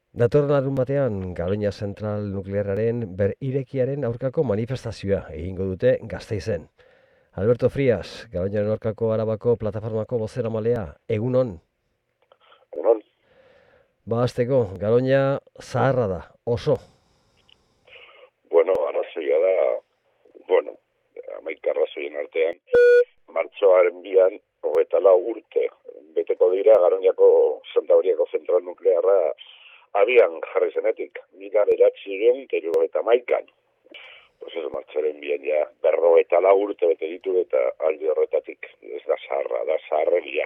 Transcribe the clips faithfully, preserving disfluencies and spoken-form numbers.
Datorren larun batean, Garoña Zentral Nuklearraren ber irekiaren aurkako manifestazioa egingo dute Gasteizen. Alberto Frias, Garoñaren aurkako Arabako plataformako bozeramalea, egunon. Egunon. Ba, hasteko, Garoña zaharra da, oso. Bueno, arrazoia da, bueno, hamaika arrazoien artean, martxoaren bian, hogeita lau urte, beteko dira Garoñako Santa Mariako Zentral Nuklearra abian jarri zenetik, mila bederatziehun eta hirurogeita hamaikan. Pues ez martxoaren bian ja berrogeita lau urte bete ditu eta alde horretatik ez da zaharra, da zaharregia.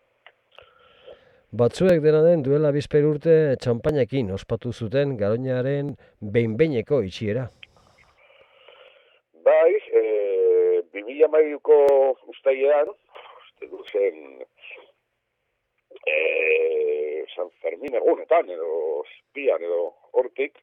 Batzuek dena den duela bizpahiru urte txanpainekin ospatu zuten Garoñaren behin-behineko itxiera. Bai, e, bi mila hamairuko uztailean, uste du zen e, San Fermin egunetan edo espian edo hortik,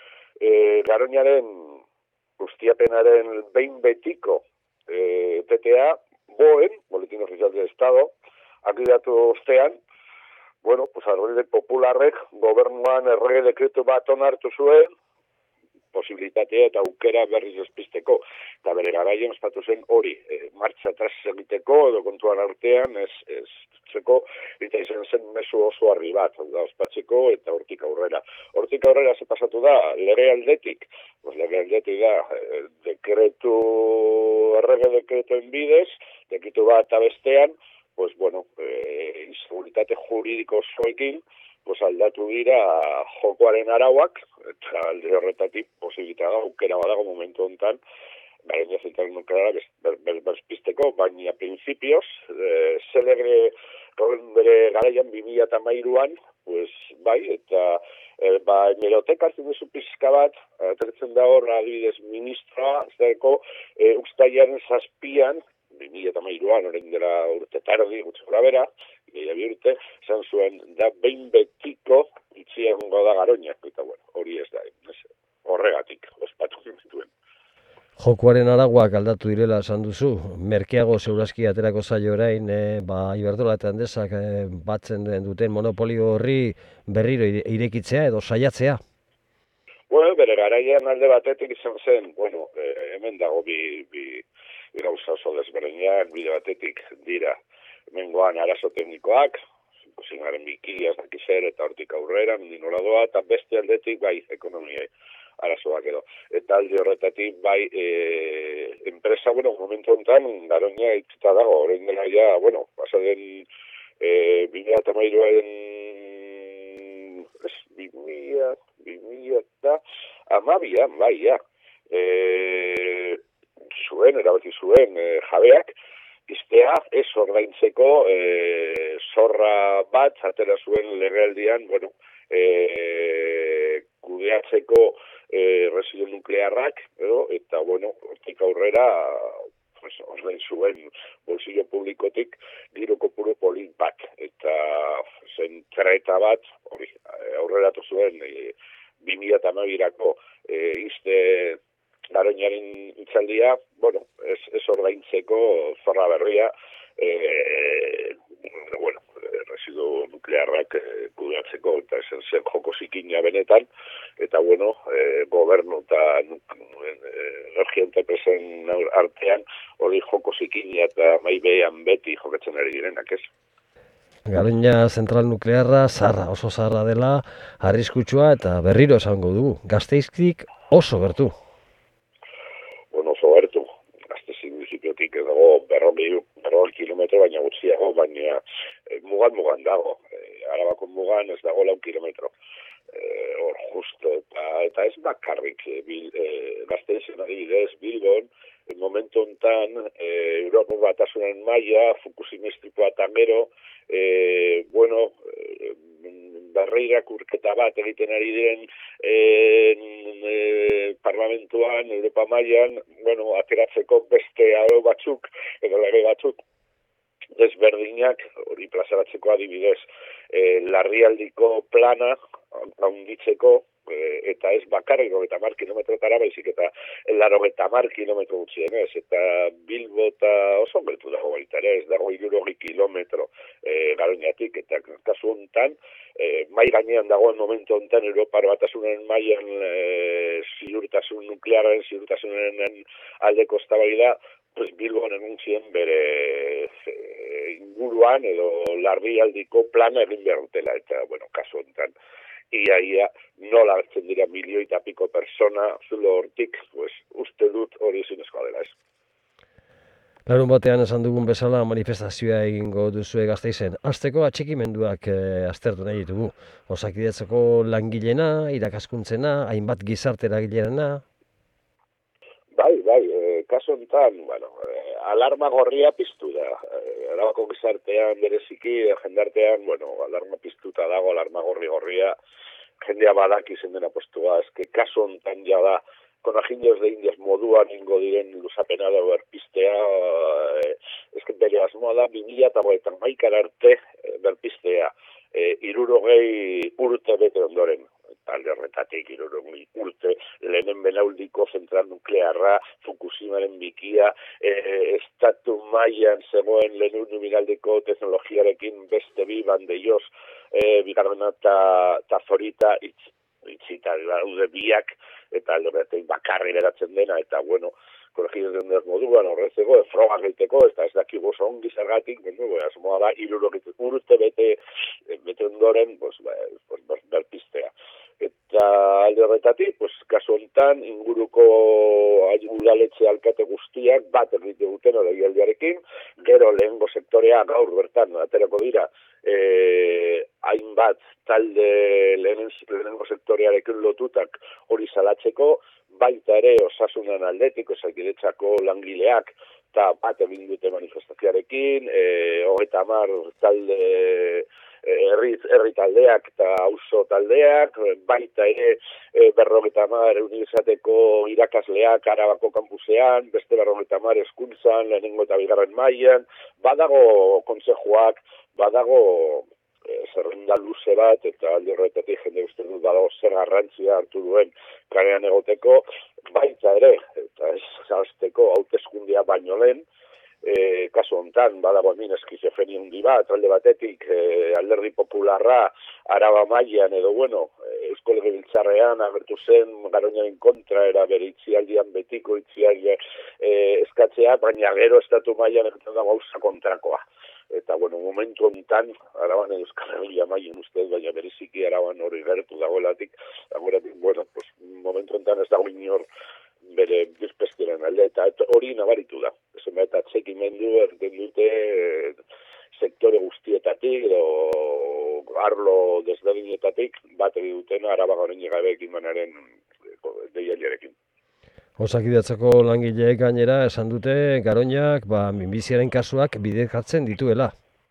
e, Garoñaren ustiapenaren behin betiko e, T T A, BOEn, Boletín Oficial del Estado, akidatu ostean, bueno, pues Alderdi Popularrek gobernuan errege dekretu bat onartu zuen, posibilitatea eta aukera berriz despisteko. Eta bere garaien ospatu zen hori, e, martxa atrás egiteko edo kontuan artean ez, ez zeko, eta izan zen mezu oso harri bat, da, ospatzeko eta hortik aurrera. Hortik aurrera ze pasatu da, lege aldetik, pues lege aldetik da, e, dekretu, errege dekretuen bidez, dekretu bat abestean, pues bueno, eh, inseguritate juridiko osoekin, pues aldatu dira jokoaren arauak, eta alde horretatik posibilitatea da, aukera badago momentu honetan, Garoña Zentral Nuklearra bezpisteko, baina prinsipioz, eh, zelegre bere garaian bi mila hamairuan, pues bai, eta eh, ba, hemerotek hartzen duzu pizka bat, atertzen da hor, adibidez, ministroa, ez dago, eh, uztailaren zazpian, bi mila hamairuan, orain dela urte tardi, gutxi gora bera, gehiago urte, esan zuen, da behin betiko itxia egongo da Garoña, eta bueno, hori ez da, ez, horregatik, ospatu zituen. Jokoaren araguak aldatu direla esan duzu, merkeago segurazki aterako zaio orain, e, ba, Iberdrola eta Endesak e, batzen duten monopolio horri berriro irekitzea edo saiatzea? Bueno, bere garaian alde batetik izan zen, bueno, e, hemen dago bi, bi, bi gauza oso desberdinak, bide batetik dira, hemengoan arazo teknikoak, ikusinaren bikiaz dakizer eta hortik aurrera, nola doa, eta beste aldetik bai ekonomiai arazoak edo. Eta alde horretatik bai e, enpresa, bueno, momentu honetan Garoña itxita dago, horrein dela ja, bueno, pasa den e, bi mila hamairuaren ez, bi mila, bi mila eta amabian, bai, ja, e, zuen, erabaki zuen e, jabeak, iztea ez ordaintzeko e, zorra bat, atera zuen legealdian, bueno, e, kudeatzeko e, residu nuklearrak, edo, eta, bueno, hortik aurrera, pues, ordain zuen bolsillo publikotik diru kopuru polit bat, eta zen treta bat, hori, aurreratu zuen, e, bi mila hamabirako e, izte Garoñaren itzaldia, bueno, ez, ez ordaintzeko zorra berria, e, bueno, residu nuklearrak e, kudeatzeko, eta ezen zen joko zikina benetan, eta bueno, e, gobernu eta e, energia enterpresen artean, hori joko zikina eta maibean beti jokatzen ari direnak, ez? Garoña Zentral Nuklearra zaharra, oso zaharra dela, arriskutsua eta berriro esango dugu. Gasteiztik oso gertu. Bueno, oso gertu. Gasteiz municipiotik dago berrogei kilometro, baina gutxiago, baina e, mugan mugan dago. E, Arabako mugan ez dago lau kilometro. Hor e, justo, eta, eta ez bakarrik e, bil, e, Gasteizen adibidez, Bilbon, en momentu honetan, e, Europa Batasunen maila, Fukushima istripua eta gero, e, bueno, e, berreirak urketa bat egiten ari diren e, e, parlamentuan, Europa mailan, bueno, ateratzeko beste arau batzuk, edo lege batzuk, desberdinak, hori plazaratzeko adibidez, e, larrialdiko plana, handitzeko, eta ez bakarrik hogeita hamar kilometrotara baizik eta laurogeita hamar kilometro gutxienez, eta Bilbo eta oso gertu dago baita ere, ez dago hirurogei kilometro e, Garoñatik, eta kasu honetan, e, mai gainean dagoen momentu honetan Europar Batasunaren mailan e, ziurtasun nuklearren, ziurtasunaren aldeko eztabaida, pues Bilbon egun zien bere e, inguruan edo larrialdiko plana egin behar dutela, eta, bueno, kasu honetan, ia, ia, nola hartzen dira milioi eta piko persona zulo hortik, pues, uste dut hori zinezkoa dela ez. Larun batean esan dugun bezala manifestazioa egingo duzue Gasteizen. Hasteko atxikimenduak e, aztertu nahi ditugu. Osakidetzako langilena, irakaskuntzena, hainbat gizarte eragileena. Bai, bai, e, kasu honetan, bueno, e, alarma gorria piztu da. E, Arabako gizartean bereziki, jendartean, bueno, alarma piztuta dago, alarma gorri gorria, jendea badaki zen dena postua, eske kasu honetan ja da, konajindos de indias moduan ingo diren luzapena da berpistea, e, eske bere asmoa da, bi mila eta hogeita hamaika arte e, berpistea, e, hirurogei urte bete ondoren. Talde horretatik hirurogei urte, lehenen belaudiko zentral nuklearra, Fukushimaren bikia, e, estatu mailan zegoen lehen numiraldeko teknologiarekin beste bi bandeioz, e, bigarrena eta zorita itz, itzita daude biak, eta alde horretatik bakarri geratzen dena, eta bueno, kolegioz den moduan horrezeko, froga egiteko, eta ez dakigu oso ongi zergatik, bueno, asmoa da, hirurogei urte bete, bete ondoren, pues, pues, berpistea. Eta alde horretatik, pues, kasu honetan, inguruko udaletxe alkate guztiak bat egite duten legealdiarekin, gero lehengo sektorea gaur bertan aterako dira, e, hainbat talde lehen, lehengo sektorearekin lotutak hori salatzeko, baita ere osasunan aldetik, osakidetzako langileak, eta bat egin dute manifestazioarekin, e, hogeita hamar talde herri, herri taldeak eta auzo taldeak, baita ere e, berrogeita hamar unibertsitateko irakasleak Arabako kampusean, beste berrogeita hamar hezkuntzan, lehenengo eta bigarren mailan, badago kontsejuak, badago e, zerrenda luze bat, eta alde horretatik jende uste dut badago zer garrantzia hartu duen karean egoteko, baita ere, eta ez zazteko hauteskundia baino lehen, E, kasu honetan, badago hemen eskizofrenia hundi bat, alde batetik e, alderdi popularra Araba mailan edo, bueno, Eusko Legebiltzarrean agertu zen Garoñaren kontra, era bere itzialdian betiko itzialdia e, eskatzea, baina gero estatu mailan egiten dago gauza kontrakoa. Eta, bueno, momentu honetan, Araban edo Euskal Herria mailan uste, baina bereziki Araban hori gertu dagoelatik, dagoelatik, bueno, pues, momentu honetan ez dago inor bere bizpestiren alde, eta hori nabaritu da. Ezen eta txekimendu erden dute e, sektore guztietatik, edo arlo desberdinetatik, bat egin duten Araba Garoña gabe ekimenaren deialdiarekin. Osakidetzako langileek gainera esan dute Garoñak ba, minbiziaren kasuak bidekatzen dituela.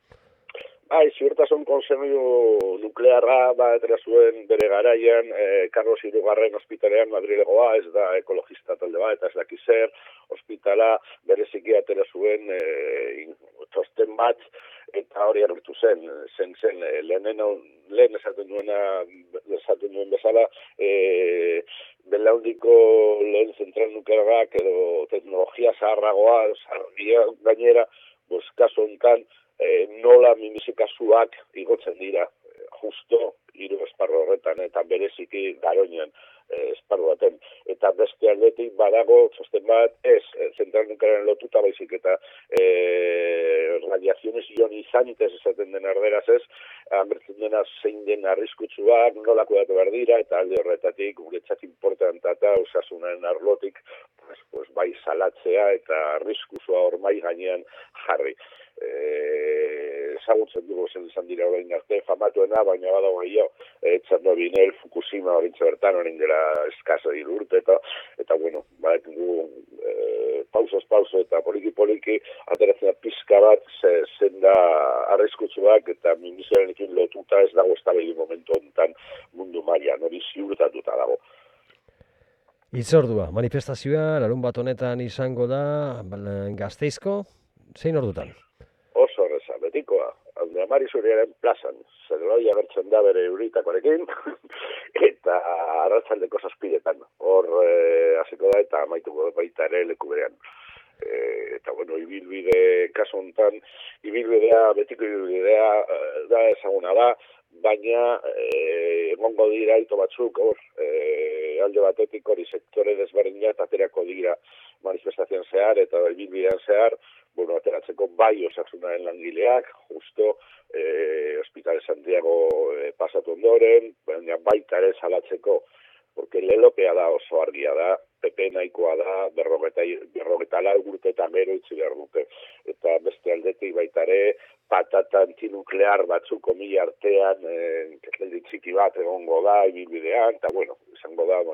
Bai, ziurtasun kontseilu nuklearra bat atera zuen bere garaian, eh, Carlos hirugarren ospitalean Madrilegoa, ez da ekologista talde bat, eta ez daki zer, ospitala bereziki atera zuen eh, txosten bat, eta hori agertu zen, zen zen, eh, lehenen, lehen esaten duena, esaten duen bezala, eh, belaundiko lehen zentral nuklearrak edo teknologia zaharragoa, zaharria gainera, bos, kasu honetan, E, nola minbizi kasuak igotzen dira, e, justo hiru esparru horretan, eta bereziki Garoñan e, esparru baten. Eta beste aldetik badago txosten bat, ez, e, zentral nuklearen lotuta baizik, eta e, radiaziones ionizantes esaten den erderaz ez, amertzen dena zein den arriskutsuak, nola kudeatu behar dira, eta alde horretatik, guretzat importantata, osasunaren arlotik, pues, pues, bai salatzea eta arriskusua hor mai gainean jarri. Ezagutzen dugu zen izan dira orain arte famatuena, baina badago gehiago, e, Txernobinel, Fukushima horintze bertan, orain dela eskaso hiru urte, eta, eta bueno, badakin dugu e, pausos pauso eta poliki-poliki ateratzen da pizka bat zen da arriskutsuak eta minbiziarekin lotuta ez dago eztabaida momentu honetan mundu mailan, hori ziurtatuta dago. Hitzordua, manifestazioa larun bat honetan izango da Gasteizko, zein ordutan? Oso horreza, betikoa, alde Amari Zuriaren plazan, zeloi agertzen da bere euritakoarekin, eta arratsaldeko zazpiretan. Hor e, hasiko da eta amaituko da baita ere leku berean. E, eta bueno, ibilbide kasu honetan, ibilbidea, betiko ibilbidea da ezaguna da, baina e, egongo dira ito batzuk, hor, e, alde batetik hori sektore desberdinak aterako dira manifestazioan zehar eta ibilbidean zehar, bueno, ateratzeko bai osasunaren langileak, justo, eh, Hospital Santiago eh, pasatu ondoren, baina baita ere salatzeko, porque lelopea da oso argia da, P P nahikoa da, berrogeta, berrogeta lau urteetan gero itzi behar dute. Eta beste aldetik baita ere, patata antinuklear batzuk komila artean, eh, txiki bat egongo da, ibilbidean, eta bueno, izango da,